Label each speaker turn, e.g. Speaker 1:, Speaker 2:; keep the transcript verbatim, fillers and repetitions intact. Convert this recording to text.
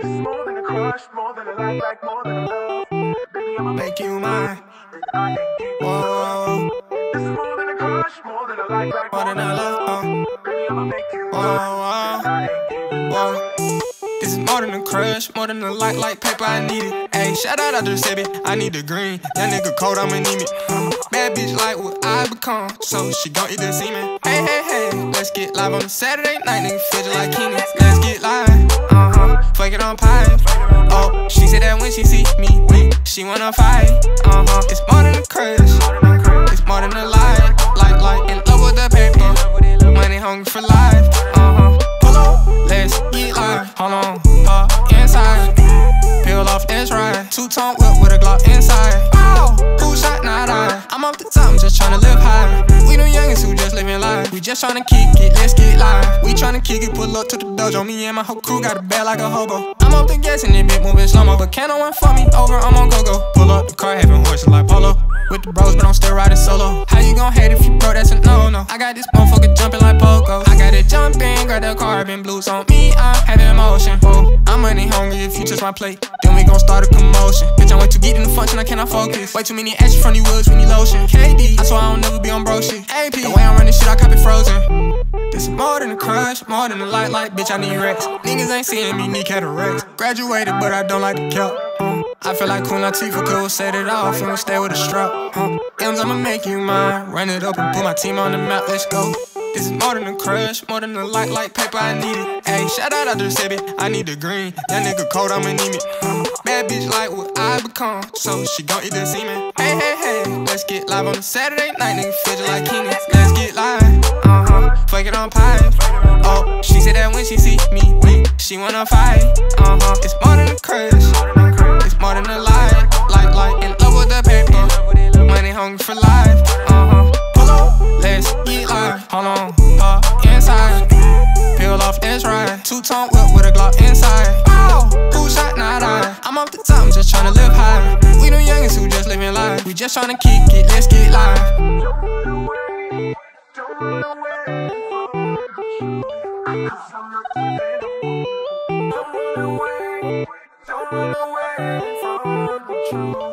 Speaker 1: This is more than a crush, more than a like, like more than a love. Baby, I'ma
Speaker 2: Make you mine.
Speaker 1: and I ain't giving
Speaker 2: Whoa,
Speaker 1: This is more than a crush, more than a like, like
Speaker 2: more than a love.
Speaker 1: Baby, I'ma make you
Speaker 2: Whoa, whoa,
Speaker 1: I ain't giving
Speaker 2: whoa. This is more than a crush, more than a like, like paper, I need it. Ayy, shout out, I just said it, I need the green. That nigga cold, I'ma need me. Bad bitch like what I become, so she gon' eat the semen. Hey, hey, hey, let's get live on a Saturday night, nigga, feel just like Keenan. Let's get live, uh-huh, fuck it on pie. Oh, she said that when she see me weak, she wanna fight, uh-huh. It's more than a crush, it's more than a lie. Like, like, in love with the paper, money hungry for life, uh-huh. Pull up, let's get live, hold on, uh, inside. Peel off, that's right. Two-tone whip with a Glock inside. Oh, who shot, not I. I'm off the top, I'm just tryna live high. We them youngins who just living life. We just tryna kick it, let's get live. We tryna kick it, pull up to the dojo. Me and my whole crew got a bad like a hobo. I'm off the gas and it bit moving slow-mo. But can't no one for me, over, I'm on go-go. Pull up the car, having horses like Polo. With the bros, but I'm still riding solo. How you gon' hate if you broke, that's a no-no. I got this motherfucker jumping like Poco. I got it jumping, grab the carbon blues on me, I'm having motion. Oh, I'm money hungry if you touch my plate. Then we gon' start a commotion. Bitch, I'm way too geek in the function, I cannot focus. Way too many actions from you woods, we need lotion. K D, I swear I don't never be on bro shit. A P, the way I'm running shit, I copy frozen. This is more than a crush, more than a light, like bitch, I need Rex. Niggas ain't seeing me, need cataracts. Graduated, but I don't like the cap. Uh, I feel like Queen Latifah could set it off and stay with a strap. Uh, M's, I'ma make you mine. Run it up and put my team on the map, let's go. This is more than a crush, more than a like, like paper, I need it. Ayy, shout out, I just said it, I need the green. That nigga cold, I'ma need me. Uh, bad bitch like what I become, so she gon' eat the semen. Hey, hey, hey, let's get live on a Saturday night, nigga, feel just like Keenan. Let's get live, uh-huh, fuck it on pie. Oh, she said that when she see me weak, she wanna fight, uh-huh. It's more than a crush, it's more than a lie. Like, like, in love with the paper, money hungry for life, uh-huh. Pull up, let's get live, hold on, uh, inside. Peel off, that's right. Two-tone whip with a Glock inside. Oh, who shot, not I. I'm off the top, I'm just tryna live high. We them youngins who just living life. We just tryna kick it, let's get live.
Speaker 1: Don't run away, cause I'm not available. Don't run away, don't run away from the truth.